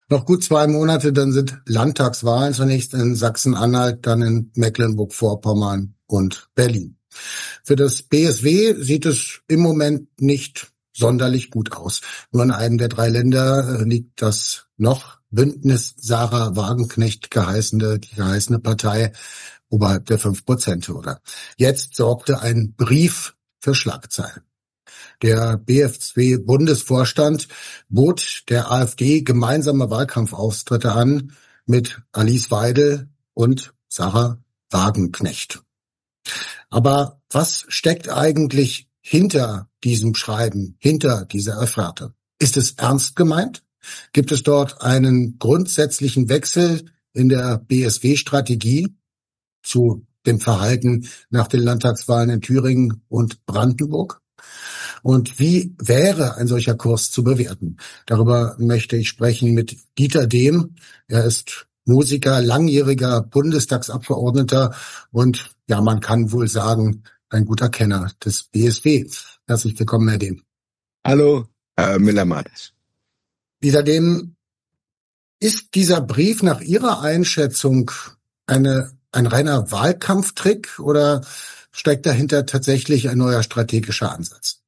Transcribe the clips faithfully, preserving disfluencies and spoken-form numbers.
Noch gut zwei Monate, dann sind Landtagswahlen, zunächst in Sachsen-Anhalt, dann in Mecklenburg-Vorpommern und Berlin. Für das B S W sieht es im Moment nicht sonderlich gut aus. Nur in einem der drei Länder liegt das noch Bündnis Sarah Wagenknecht geheißene, die geheißene Partei oberhalb der fünf Prozent Hürde. Jetzt sorgte ein Brief für Schlagzeilen. Der B S W-Bundesvorstand bot der AfD gemeinsame Wahlkampfauftritte an mit Alice Weidel und Sarah Wagenknecht. Aber was steckt eigentlich hinter diesem Schreiben, hinter dieser Offerte? Ist es ernst gemeint? Gibt es dort einen grundsätzlichen Wechsel in der B S W-Strategie zu dem Verhalten nach den Landtagswahlen in Thüringen und Brandenburg? Und wie wäre ein solcher Kurs zu bewerten? Darüber möchte ich sprechen mit Dieter Dehm. Er ist Musiker, langjähriger Bundestagsabgeordneter und, ja, man kann wohl sagen, ein guter Kenner des B S W. Herzlich willkommen, Herr Dehm. Hallo, Herr Müller-Martes. Dieter Dehm, ist dieser Brief nach Ihrer Einschätzung eine, ein reiner Wahlkampftrick oder steckt dahinter tatsächlich ein neuer strategischer Ansatz?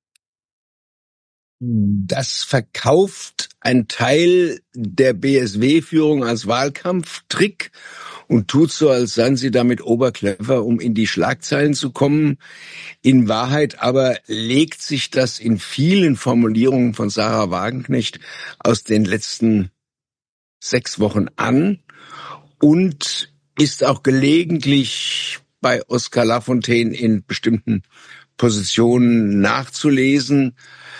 Das verkauft ein Teil der B S W-Führung als Wahlkampftrick und tut so, als seien sie damit oberclever, um in die Schlagzeilen zu kommen. In Wahrheit aber legt sich das in vielen Formulierungen von Sarah Wagenknecht aus den letzten sechs Wochen an und ist auch gelegentlich bei Oskar Lafontaine in bestimmten Positionen nachzulesen.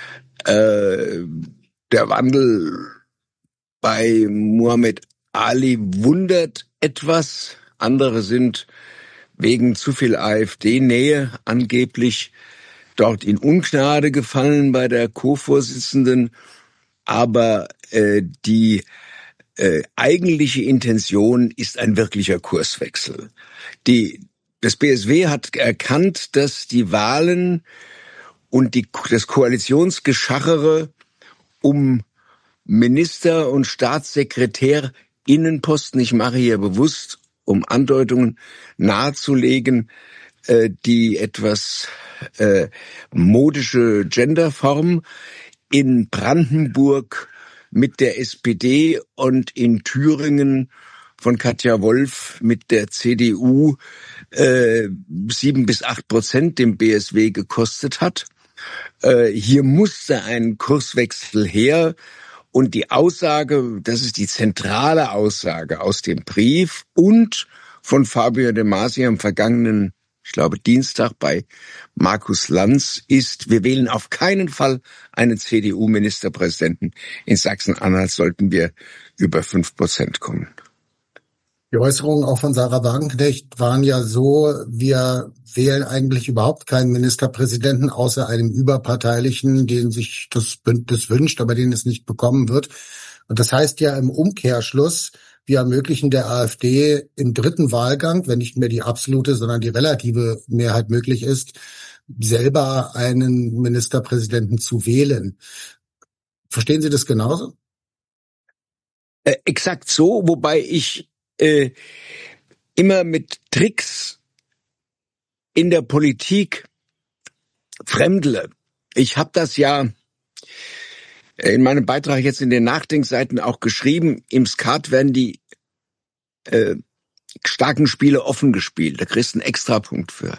Äh, der Wandel bei Muhammad Ali wundert etwas. Andere sind wegen zu viel AfD-Nähe angeblich dort in Ungnade gefallen bei der Co-Vorsitzenden. Aber äh, die äh, eigentliche Intention ist ein wirklicher Kurswechsel. Die, das B S W hat erkannt, dass die Wahlen und die, das Koalitionsgeschachere um Minister- und Staatssekretärinnenposten, ich mache hier bewusst, um Andeutungen nahezulegen, äh, die etwas äh, modische Genderform in Brandenburg mit der S P D und in Thüringen von Katja Wolf mit der C D U äh, sieben bis acht Prozent dem B S W gekostet hat. Äh, hier musste ein Kurswechsel her und die Aussage, das ist die zentrale Aussage aus dem Brief und von Fabio De Masi am vergangenen, ich glaube Dienstag bei Markus Lanz ist, wir wählen auf keinen Fall einen C D U-Ministerpräsidenten. In Sachsen-Anhalt sollten wir über fünf Prozent kommen. Die Äußerungen auch von Sarah Wagenknecht waren ja so, wir wählen eigentlich überhaupt keinen Ministerpräsidenten außer einem überparteilichen, den sich das Bündnis wünscht, aber den es nicht bekommen wird. Und das heißt ja im Umkehrschluss, wir ermöglichen der AfD im dritten Wahlgang, wenn nicht mehr die absolute, sondern die relative Mehrheit möglich ist, selber einen Ministerpräsidenten zu wählen. Verstehen Sie das genauso? Äh, exakt so, wobei ich äh, immer mit Tricks in der Politik fremdle. Ich habe das ja in meinem Beitrag jetzt in den Nachdenkseiten auch geschrieben. Im Skat werden die äh, starken Spiele offen gespielt. Da kriegst du einen Extrapunkt für.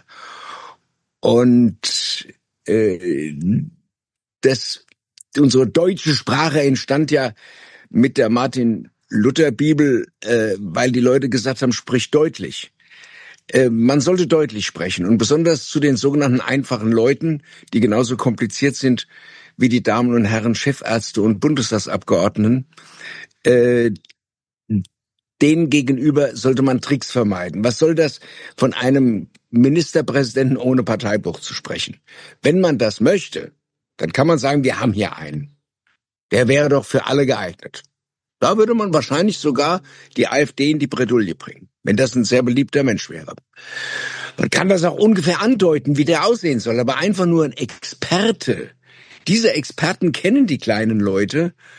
Und äh, das, unsere deutsche Sprache entstand ja mit der Martin-Luther-Bibel, äh, weil die Leute gesagt haben, sprich deutlich. Äh, man sollte deutlich sprechen und besonders zu den sogenannten einfachen Leuten, die genauso kompliziert sind wie die Damen und Herren Chefärzte und Bundestagsabgeordneten, äh, denen gegenüber sollte man Tricks vermeiden. Was soll das von einem Ministerpräsidenten ohne Parteibuch zu sprechen? Wenn man das möchte, dann kann man sagen, wir haben hier einen. Der wäre doch für alle geeignet. Da würde man wahrscheinlich sogar die AfD in die Bredouille bringen, wenn das ein sehr beliebter Mensch wäre. Man kann das auch ungefähr andeuten, wie der aussehen soll, aber einfach nur ein Experte. Diese Experten kennen die kleinen Leute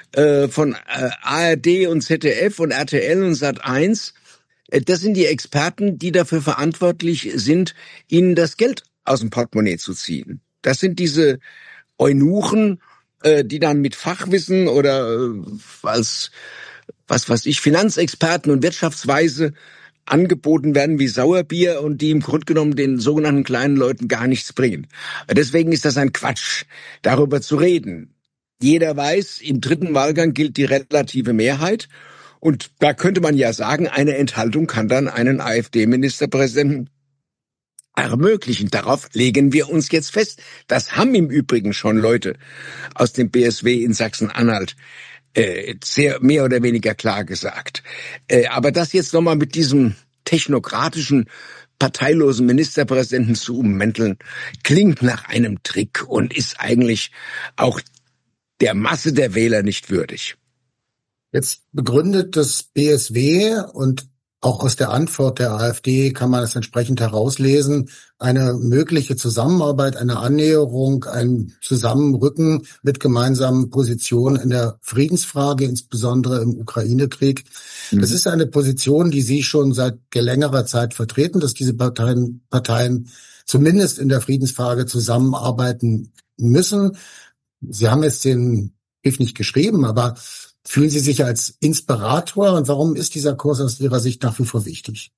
äh, von äh, A R D und Z D F und R T L und Sat eins. Äh, das sind die Experten, die dafür verantwortlich sind, ihnen das Geld aus dem Portemonnaie zu ziehen. Das sind diese Eunuchen, äh, die dann mit Fachwissen oder äh, als, was weiß ich, Finanzexperten und Wirtschaftsweise angeboten werden wie Sauerbier und die im Grunde genommen den sogenannten kleinen Leuten gar nichts bringen. Deswegen ist das ein Quatsch, darüber zu reden. Jeder weiß, im dritten Wahlgang gilt die relative Mehrheit und da könnte man ja sagen, eine Enthaltung kann dann einen AfD-Ministerpräsidenten ermöglichen. Darauf legen wir uns jetzt fest. Das haben im Übrigen schon Leute aus dem B S W in Sachsen-Anhalt Äh, sehr mehr oder weniger klar gesagt. Äh, aber das jetzt nochmal mit diesem technokratischen, parteilosen Ministerpräsidenten zu ummänteln, klingt nach einem Trick und ist eigentlich auch der Masse der Wähler nicht würdig. Jetzt begründet das B S W und auch aus der Antwort der AfD kann man es entsprechend herauslesen, eine mögliche Zusammenarbeit, eine Annäherung, ein Zusammenrücken mit gemeinsamen Positionen in der Friedensfrage, insbesondere im Ukraine-Krieg. Mhm. Das ist eine Position, die Sie schon seit längerer Zeit vertreten, dass diese Parteien, Parteien zumindest in der Friedensfrage zusammenarbeiten müssen. Sie haben jetzt den Brief nicht geschrieben, aber fühlen Sie sich als Inspirator und warum ist dieser Kurs aus Ihrer Sicht nach wie vor wichtig?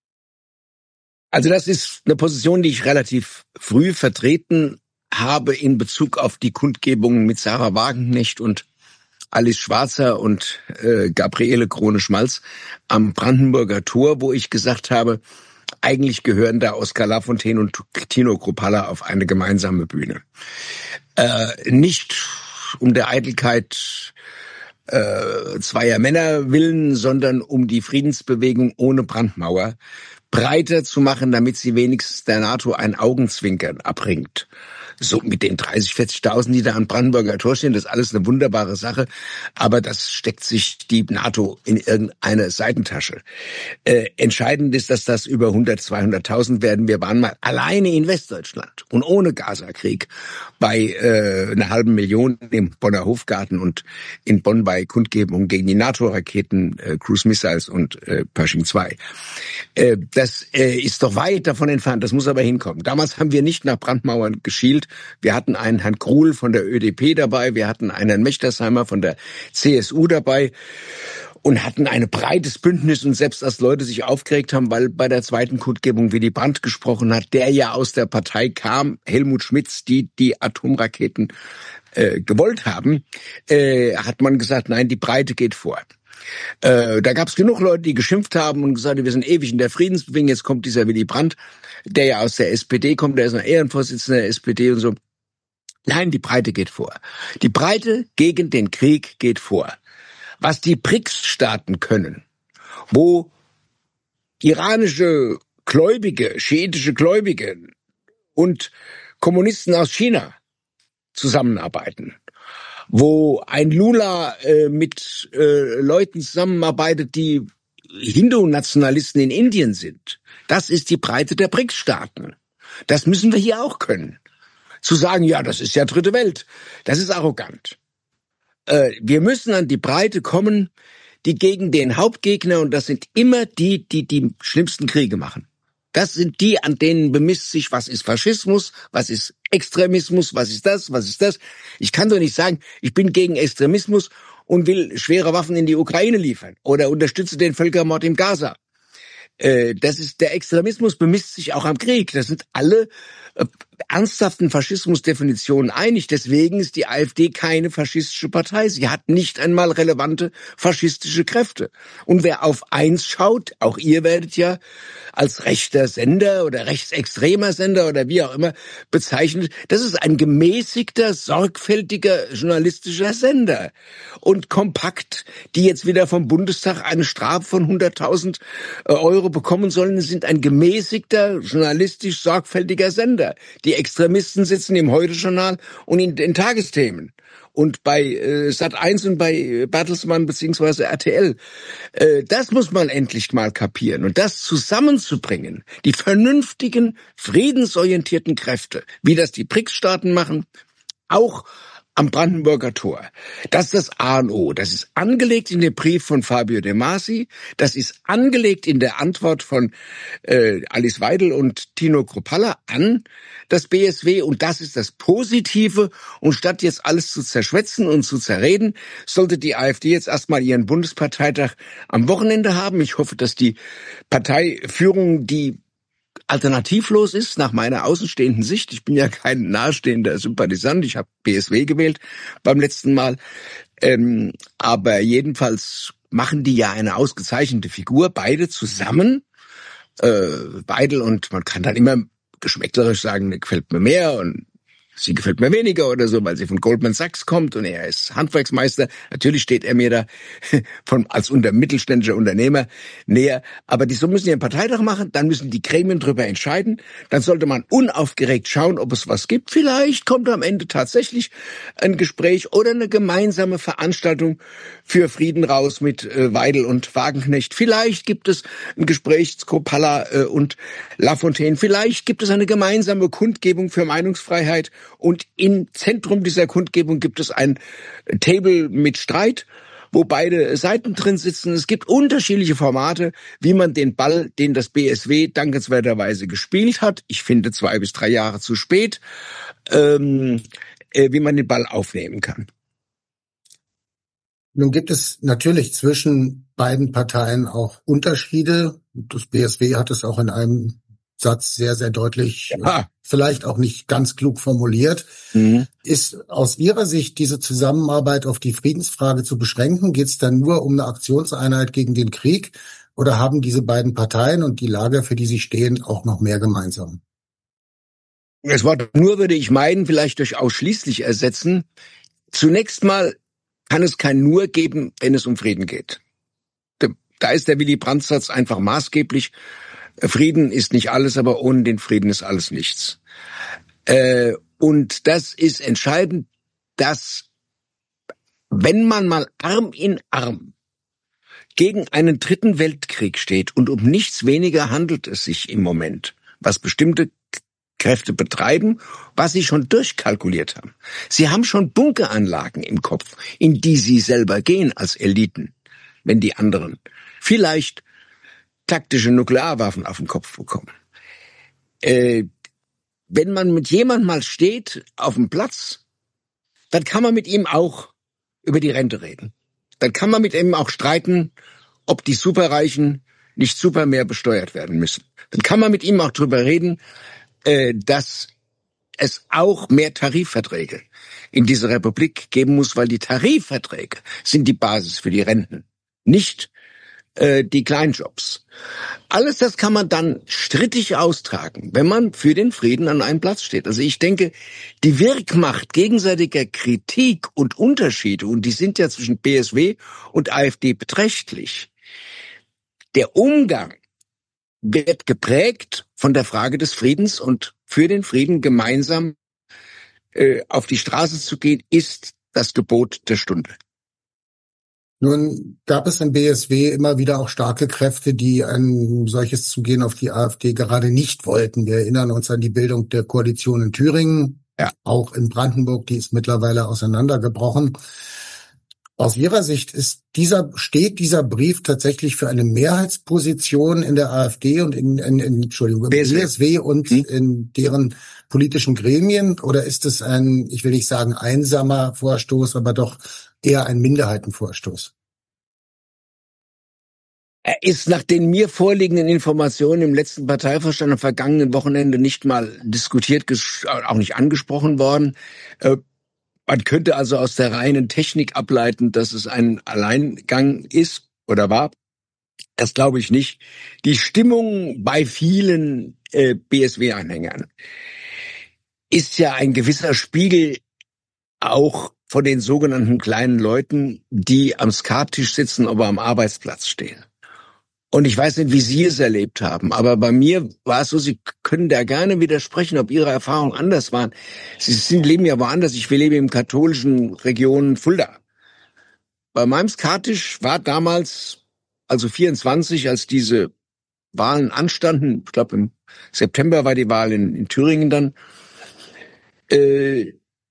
Also das ist eine Position, die ich relativ früh vertreten habe in Bezug auf die Kundgebungen mit Sarah Wagenknecht und Alice Schwarzer und äh, Gabriele Krone-Schmalz am Brandenburger Tor, wo ich gesagt habe, eigentlich gehören da Oskar Lafontaine und Tino Kruppalla auf eine gemeinsame Bühne. Äh, nicht um der Eitelkeit äh, zweier Männer willen, sondern um die Friedensbewegung ohne Brandmauer breiter zu machen, damit sie wenigstens der NATO ein Augenzwinkern abringt. So mit den dreißig, vierzigtausend, die da am Brandenburger Tor stehen, das ist alles eine wunderbare Sache, aber das steckt sich die NATO in irgendeine Seitentasche. Äh, entscheidend ist, dass das über hundert, zweihunderttausend werden. Wir waren mal alleine in Westdeutschland und ohne Gaza-Krieg bei äh, einer halben Million im Bonner Hofgarten und in Bonn bei Kundgebungen gegen die NATO-Raketen, äh, Cruise Missiles und äh, Pershing zwei. Äh, das äh, ist doch weit davon entfernt, das muss aber hinkommen. Damals haben wir nicht nach Brandmauern geschielt. Wir hatten einen Herrn Krul von der Ö D P dabei, wir hatten einen Herrn Mechtersheimer von der C S U dabei und hatten ein breites Bündnis. Und selbst als Leute sich aufgeregt haben, weil bei der zweiten Kundgebung Willy Brandt gesprochen hat, der ja aus der Partei kam, Helmut Schmitz, die die Atomraketen äh, gewollt haben, äh, hat man gesagt, nein, die Breite geht vor. Äh, da gab es genug Leute, die geschimpft haben und gesagt haben, wir sind ewig in der Friedensbewegung, jetzt kommt dieser Willy Brandt, der ja aus der S P D kommt, der ist ein Ehrenvorsitzender der S P D und so. Nein, die Breite geht vor. Die Breite gegen den Krieg geht vor. Was die B R I C S-Staaten können, wo iranische Gläubige, schiitische Gläubige und Kommunisten aus China zusammenarbeiten, wo ein Lula äh, mit äh, Leuten zusammenarbeitet, die Hindu-Nationalisten in Indien sind. Das ist die Breite der B R I C S-Staaten. Das müssen wir hier auch können. Zu sagen, ja, das ist ja dritte Welt, das ist arrogant. Äh, wir müssen an die Breite kommen, die gegen den Hauptgegner, und das sind immer die, die die schlimmsten Kriege machen. Das sind die, an denen bemisst sich, was ist Faschismus, was ist Extremismus, was ist das, was ist das. Ich kann doch nicht sagen, ich bin gegen Extremismus und will schwere Waffen in die Ukraine liefern oder unterstütze den Völkermord im Gaza. Äh, das ist, der Extremismus bemisst sich auch am Krieg. Das sind alle äh, ernsthaften Faschismusdefinitionen einig. Deswegen ist die AfD keine faschistische Partei. Sie hat nicht einmal relevante faschistische Kräfte. Und wer auf eins schaut, auch ihr werdet ja als rechter Sender oder rechtsextremer Sender oder wie auch immer bezeichnet, das ist ein gemäßigter, sorgfältiger journalistischer Sender. Und Kompakt, die jetzt wieder vom Bundestag eine Strafe von hunderttausend Euro bekommen sollen, sind ein gemäßigter, journalistisch sorgfältiger Sender. Die Extremisten sitzen im Heute-Journal und in den Tagesthemen. Und bei äh, Sat eins und bei Bertelsmann beziehungsweise R T L. Äh, das muss man endlich mal kapieren. Und das zusammenzubringen, die vernünftigen, friedensorientierten Kräfte, wie das die B R I C S-Staaten machen, auch am Brandenburger Tor. Das ist das A und O. Das ist angelegt in dem Brief von Fabio De Masi. Das ist angelegt in der Antwort von äh, Alice Weidel und Tino Kruppalla an das B S W. Und das ist das Positive. Und statt jetzt alles zu zerschwätzen und zu zerreden, sollte die AfD jetzt erstmal ihren Bundesparteitag am Wochenende haben. Ich hoffe, dass die Parteiführung, die alternativlos ist, nach meiner außenstehenden Sicht. Ich bin ja kein nahestehender Sympathisant. Ich habe B S W gewählt beim letzten Mal. Ähm, aber jedenfalls machen die ja eine ausgezeichnete Figur, beide zusammen. Äh, Weidel, und man kann dann immer geschmäcklerisch sagen, ne, gefällt mir mehr und sie gefällt mir weniger oder so, weil sie von Goldman Sachs kommt und er ist Handwerksmeister. Natürlich steht er mir da von, als unter mittelständischer Unternehmer näher. Aber die so müssen ihren Parteitag machen, dann müssen die Gremien drüber entscheiden. Dann sollte man unaufgeregt schauen, ob es was gibt. Vielleicht kommt am Ende tatsächlich ein Gespräch oder eine gemeinsame Veranstaltung für Frieden raus mit äh, Weidel und Wagenknecht. Vielleicht gibt es ein Gespräch Kruppalla äh, und Lafontaine. Vielleicht gibt es eine gemeinsame Kundgebung für Meinungsfreiheit. Und im Zentrum dieser Kundgebung gibt es ein Table mit Streit, wo beide Seiten drin sitzen. Es gibt unterschiedliche Formate, wie man den Ball, den das B S W dankenswerterweise gespielt hat, ich finde zwei bis drei Jahre zu spät, ähm, äh, wie man den Ball aufnehmen kann. Nun gibt es natürlich zwischen beiden Parteien auch Unterschiede. Das B S W hat es auch in einem Satz sehr, sehr deutlich, Ja. vielleicht auch nicht ganz klug formuliert. Mhm. Ist aus Ihrer Sicht diese Zusammenarbeit auf die Friedensfrage zu beschränken? Geht es dann nur um eine Aktionseinheit gegen den Krieg? Oder haben diese beiden Parteien und die Lager, für die sie stehen, auch noch mehr gemeinsam? Das Wort nur würde ich meiden, vielleicht durch ausschließlich ersetzen. Zunächst mal kann es kein Nur geben, wenn es um Frieden geht. Da ist der Willy Brandt-Satz einfach maßgeblich. Frieden ist nicht alles, aber ohne den Frieden ist alles nichts. Äh, und das ist entscheidend, dass wenn man mal Arm in Arm gegen einen dritten Weltkrieg steht, und um nichts weniger handelt es sich im Moment, was bestimmte Kräfte betreiben, was sie schon durchkalkuliert haben. Sie haben schon Bunkeranlagen im Kopf, in die sie selber gehen als Eliten, wenn die anderen vielleicht taktische Nuklearwaffen auf den Kopf bekommen. Äh, wenn man mit jemandem mal steht auf dem Platz, dann kann man mit ihm auch über die Rente reden. Dann kann man mit ihm auch streiten, ob die Superreichen nicht super mehr besteuert werden müssen. Dann kann man mit ihm auch drüber reden, äh, dass es auch mehr Tarifverträge in dieser Republik geben muss, weil die Tarifverträge sind die Basis für die Renten, nicht die Kleinjobs. Alles das kann man dann strittig austragen, wenn man für den Frieden an einem Platz steht. Also ich denke, die Wirkmacht gegenseitiger Kritik und Unterschiede, und die sind ja zwischen B S W und AfD beträchtlich, der Umgang wird geprägt von der Frage des Friedens, und für den Frieden gemeinsam äh, auf die Straße zu gehen, ist das Gebot der Stunde. Nun gab es im B S W immer wieder auch starke Kräfte, die ein solches Zugehen auf die AfD gerade nicht wollten. Wir erinnern uns an die Bildung der Koalition in Thüringen, ja. Auch in Brandenburg, die ist mittlerweile auseinandergebrochen. Aus Ihrer Sicht ist dieser, steht dieser Brief tatsächlich für eine Mehrheitsposition in der AfD und in, in, in Entschuldigung, im B S W, B S W und hm? in deren politischen Gremien? Oder ist es ein, ich will nicht sagen einsamer Vorstoß, aber doch eher ein Minderheitenvorstoß? Er ist nach den mir vorliegenden Informationen im letzten Parteivorstand am vergangenen Wochenende nicht mal diskutiert, auch nicht angesprochen worden. Man könnte also aus der reinen Technik ableiten, dass es ein Alleingang ist oder war. Das glaube ich nicht. Die Stimmung bei vielen äh, B S W-Anhängern ist ja ein gewisser Spiegel auch von den sogenannten kleinen Leuten, die am Skattisch sitzen, aber am Arbeitsplatz stehen. Und ich weiß nicht, wie Sie es erlebt haben, aber bei mir war es so, Sie können da gerne widersprechen, ob Ihre Erfahrungen anders waren. Sie sind, leben ja woanders. Ich lebe im katholischen Region Fulda. Bei meinem Skattisch war damals, also vierundzwanzig, als diese Wahlen anstanden, ich glaube im September war die Wahl in, in Thüringen dann, äh,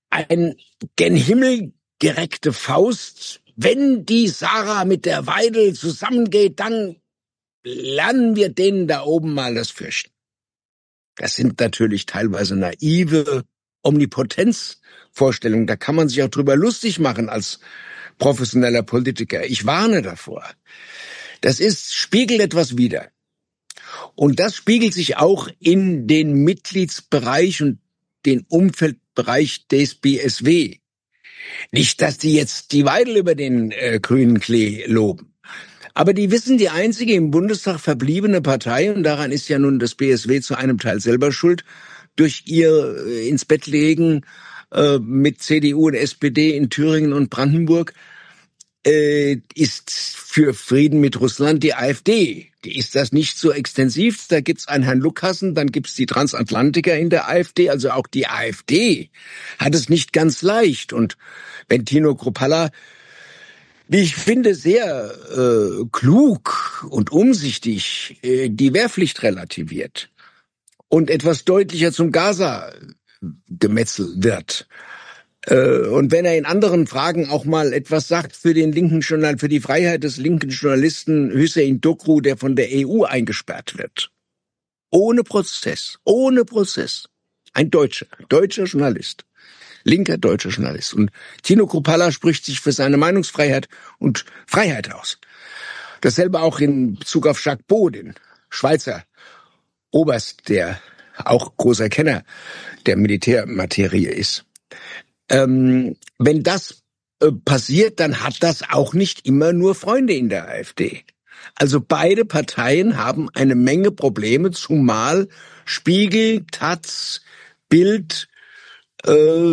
ein gen Himmel gereckte Faust. Wenn die Sarah mit der Weidel zusammengeht, dann lernen wir denen da oben mal das Fürchten. Das sind natürlich teilweise naive Omnipotenzvorstellungen. Da kann man sich auch drüber lustig machen als professioneller Politiker. Ich warne davor. Das ist, spiegelt etwas wider. Und das spiegelt sich auch in den Mitgliedsbereich und den Umfeldbereich des B S W. Nicht, dass die jetzt die Weidel über den äh, grünen Klee loben. Aber die wissen, die einzige im Bundestag verbliebene Partei, und daran ist ja nun das B S W zu einem Teil selber schuld, durch ihr äh, ins Bett legen äh, mit C D U und S P D in Thüringen und Brandenburg, äh, ist für Frieden mit Russland die AfD. Die ist das nicht so extensiv. Da gibt's einen Herrn Lukassen, dann gibt's die Transatlantiker in der AfD. Also auch die AfD hat es nicht ganz leicht. Und wenn Tino Kruppalla, wie ich finde, sehr äh, klug und umsichtig äh, die Wehrpflicht relativiert und etwas deutlicher zum Gaza-Gemetzel wird, äh, und wenn er in anderen Fragen auch mal etwas sagt für den linken Journal, für die Freiheit des linken Journalisten Hüseyin Dokru, der von der E U eingesperrt wird, ohne Prozess, ohne Prozess, ein Deutscher, deutscher Journalist, linker deutscher Journalist. Und Tino Kruppalla spricht sich für seine Meinungsfreiheit und Freiheit aus. Dasselbe auch in Bezug auf Jacques Beau, den Schweizer Oberst, der auch großer Kenner der Militärmaterie ist. Ähm, wenn das äh, passiert, dann hat das auch nicht immer nur Freunde in der AfD. Also beide Parteien haben eine Menge Probleme, zumal Spiegel, Taz, Bild, äh,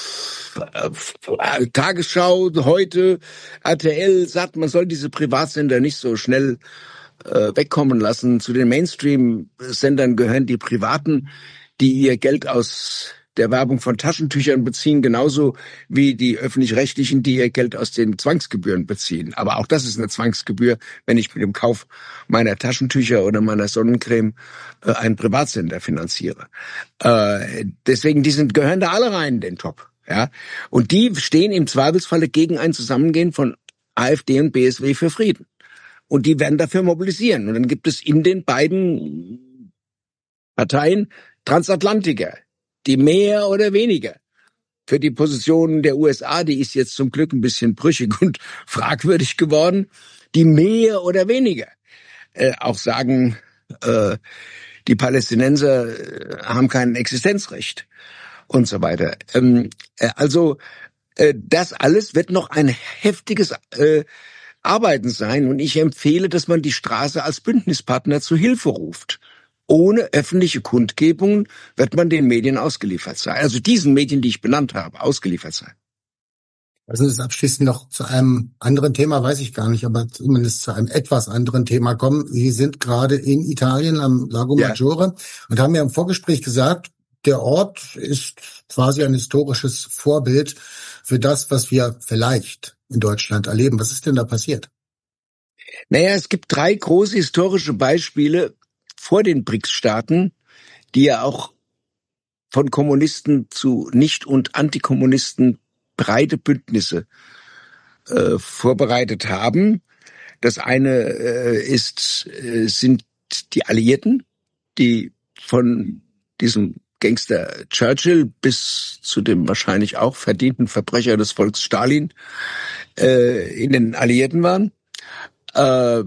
Tagesschau, heute R T L sagt, man soll diese Privatsender nicht so schnell äh, wegkommen lassen. Zu den Mainstream-Sendern gehören die Privaten, die ihr Geld aus der Werbung von Taschentüchern beziehen, genauso wie die Öffentlich-Rechtlichen, die ihr Geld aus den Zwangsgebühren beziehen. Aber auch das ist eine Zwangsgebühr, wenn ich mit dem Kauf meiner Taschentücher oder meiner Sonnencreme äh, einen Privatsender finanziere. Äh, deswegen, die sind, gehören da alle rein in den Topf. Ja? Und die stehen im Zweifelsfalle gegen ein Zusammengehen von AfD und B S W für Frieden. Und die werden dafür mobilisieren. Und dann gibt es in den beiden Parteien Transatlantiker, die mehr oder weniger für die Position der U S A, die ist jetzt zum Glück ein bisschen brüchig und fragwürdig geworden, die mehr oder weniger äh, auch sagen, äh, die Palästinenser haben kein Existenzrecht und so weiter. Ähm, äh, also äh, das alles wird noch ein heftiges äh, Arbeiten sein, und ich empfehle, dass man die Straße als Bündnispartner zu Hilfe ruft. Ohne öffentliche Kundgebungen wird man den Medien ausgeliefert sein. Also diesen Medien, die ich benannt habe, ausgeliefert sein. Also das abschließend noch zu einem anderen Thema, weiß ich gar nicht, aber zumindest zu einem etwas anderen Thema kommen. Sie sind gerade in Italien am Lago Ja. Maggiore und haben ja im Vorgespräch gesagt, der Ort ist quasi ein historisches Vorbild für das, was wir vielleicht in Deutschland erleben. Was ist denn da passiert? Naja, es gibt drei große historische Beispiele vor den B R I C S-Staaten, die ja auch von Kommunisten zu Nicht- und Antikommunisten breite Bündnisse äh, vorbereitet haben. Das eine äh, ist, äh, sind die Alliierten, die von diesem Gangster Churchill bis zu dem wahrscheinlich auch verdienten Verbrecher des Volks Stalin äh, in den Alliierten waren. Äh,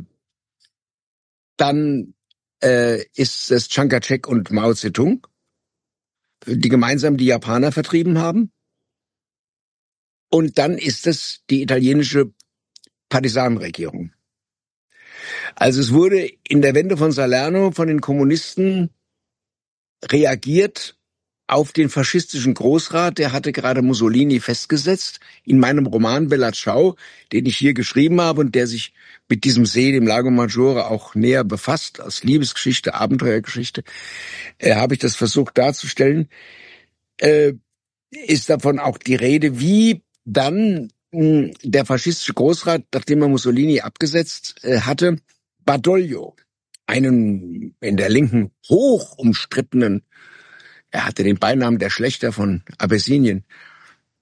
dann äh, ist es Chiang Kai-shek und Mao Zedong, die gemeinsam die Japaner vertrieben haben. Und dann ist es die italienische Partisanenregierung. Also es wurde in der Wende von Salerno von den Kommunisten reagiert auf den faschistischen Großrat, der hatte gerade Mussolini festgesetzt. In meinem Roman Bella Ciao, den ich hier geschrieben habe und der sich mit diesem See, dem Lago Maggiore, auch näher befasst, als Liebesgeschichte, Abenteuergeschichte, äh, habe ich das versucht darzustellen, äh, ist davon auch die Rede, wie dann mh, der faschistische Großrat, nachdem er Mussolini abgesetzt äh, hatte, Badoglio, einen in der Linken hoch umstrittenen, er hatte den Beinamen der Schlächter von Abessinien,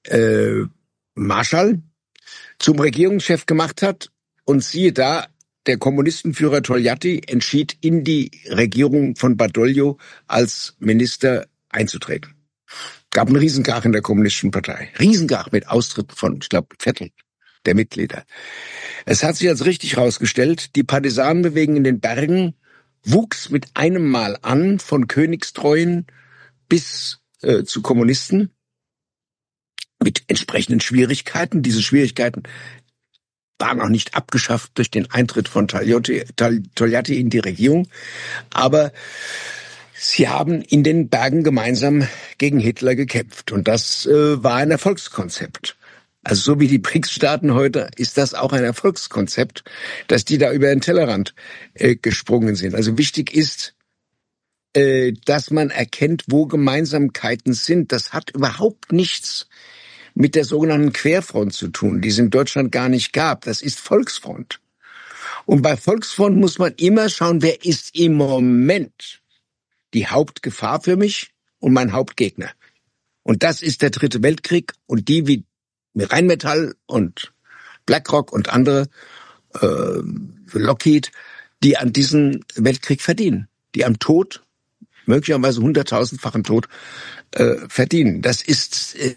äh, Marschall zum Regierungschef gemacht hat. Und siehe da, der Kommunistenführer Togliatti entschied, in die Regierung von Badoglio als Minister einzutreten. Gab einen Riesenkrach in der Kommunistischen Partei. Riesenkrach mit Austritt von, ich glaube, Viertel der Mitglieder. Es hat sich als richtig herausgestellt, die Partisanenbewegung in den Bergen wuchs mit einem Mal an, von Königstreuen bis äh, zu Kommunisten, mit entsprechenden Schwierigkeiten. Diese Schwierigkeiten waren auch nicht abgeschafft durch den Eintritt von Togliatti, Togliatti in die Regierung. Aber sie haben in den Bergen gemeinsam gegen Hitler gekämpft. Und das äh, war ein Erfolgskonzept. Also so wie die B R I C S-Staaten heute ist das auch ein Erfolgskonzept, dass die da über den Tellerrand äh, gesprungen sind. Also wichtig ist, äh, dass man erkennt, wo Gemeinsamkeiten sind. Das hat überhaupt nichts mit der sogenannten Querfront zu tun, die es in Deutschland gar nicht gab. Das ist Volksfront. Und bei Volksfront muss man immer schauen, wer ist im Moment die Hauptgefahr für mich und mein Hauptgegner. Und das ist der Dritte Weltkrieg und die wie Rheinmetall und BlackRock und andere, äh, Lockheed, die an diesem Weltkrieg verdienen, die am Tod, möglicherweise hunderttausendfachen Tod, äh, verdienen. Das ist äh,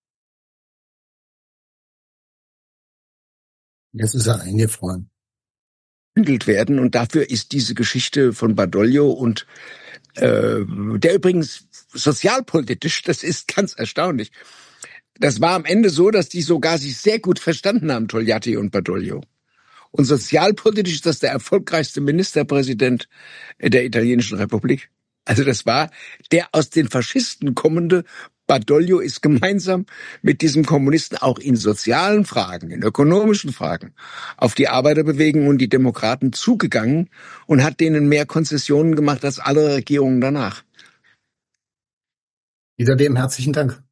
Das ist er eingefroren. werden und dafür ist diese Geschichte von Badoglio und äh, der übrigens sozialpolitisch, das ist ganz erstaunlich. Das war am Ende so, dass die sogar sich sehr gut verstanden haben, Togliatti und Badoglio. Und sozialpolitisch ist das der erfolgreichste Ministerpräsident der Italienischen Republik. Also das war der aus den Faschisten kommende. Badoglio ist gemeinsam mit diesem Kommunisten auch in sozialen Fragen, in ökonomischen Fragen auf die Arbeiterbewegung und die Demokraten zugegangen und hat denen mehr Konzessionen gemacht als alle Regierungen danach. Wieder dem herzlichen Dank.